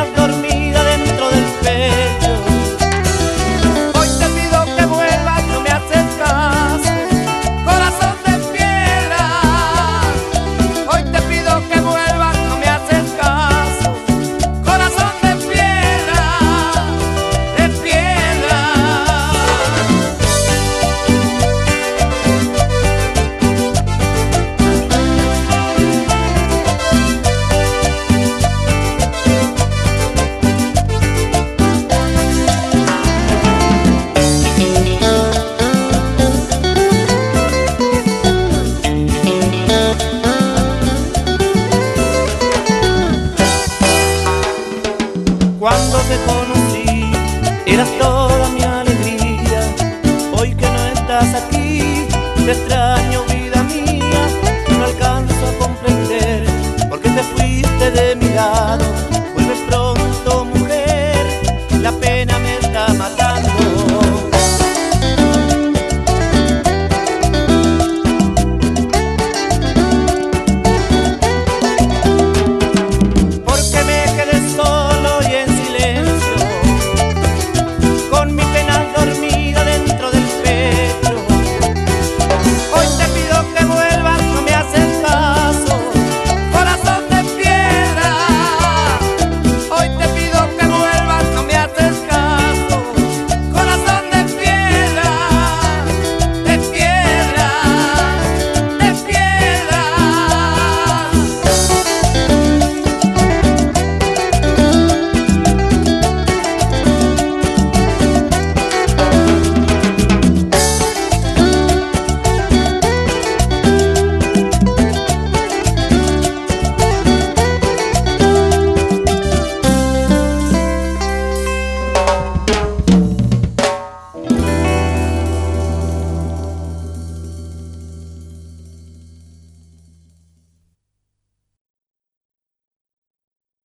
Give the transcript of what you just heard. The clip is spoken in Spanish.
dormida dentro del pecho. Hoy te pido que vuelvas, no me haces caso, corazón de piedra. Hoy te pido que vuelvas, no me haces caso, corazón de piedra, de piedra. Cuando te conocí, eras toda mi alegría. Hoy que no estás aquí, te extraño, vida mía. No alcanzo a comprender por qué te fuiste de mi lado.